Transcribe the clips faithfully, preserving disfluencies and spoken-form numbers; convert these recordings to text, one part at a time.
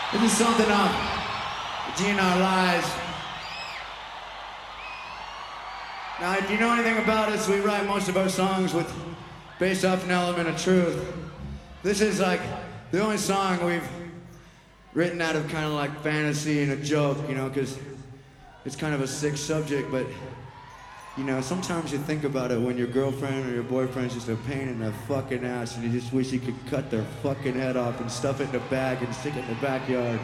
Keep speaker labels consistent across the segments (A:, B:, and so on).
A: This is something off G N R Lies. Now, if you know anything about us, we write most of our songs with based off an element of truth. This is like the only song we've written out of kind of like fantasy and a joke, you know, because it's kind of a sick subject, but you know, sometimes you think about it when your girlfriend or your boyfriend's just a pain in the fucking ass and you just wish you could cut their fucking head off and stuff it in a bag and stick it in the backyard.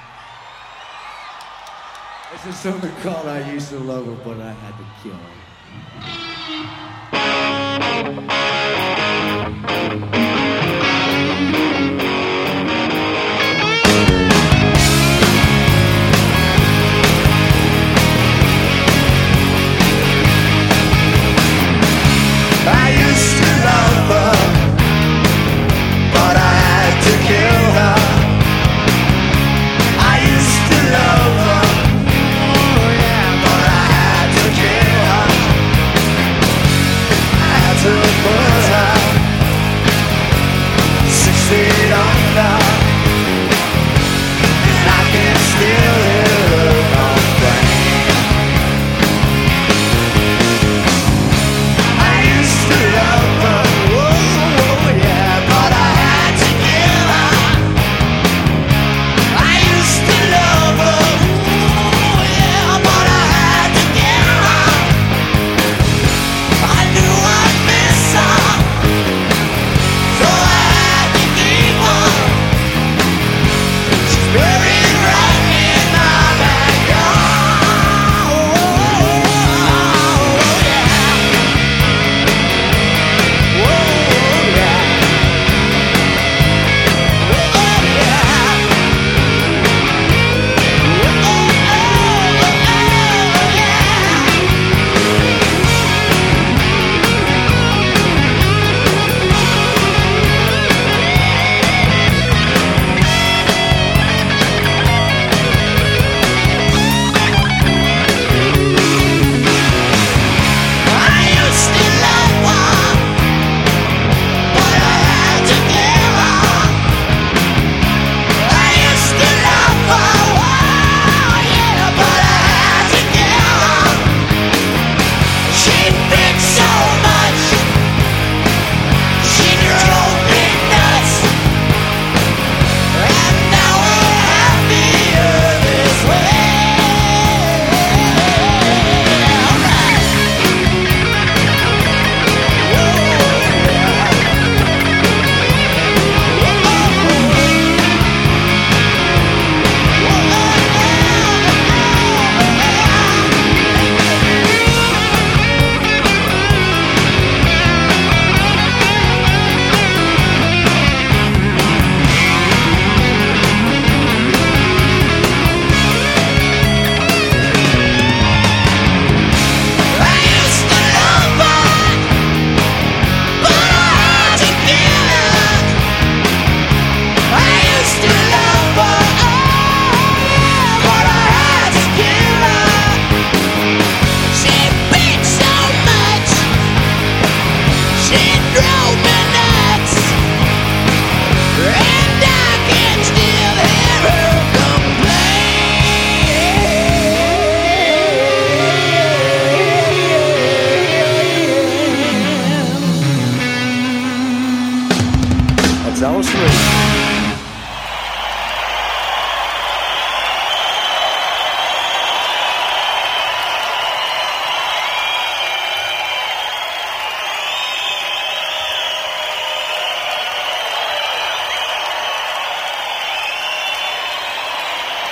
A: This is something called I Used to Love Her, But I Had to Kill Her.
B: I used to love her, but I had to kill her. I used to love her, oh yeah, but I had to kill her. I had to put her six feet under.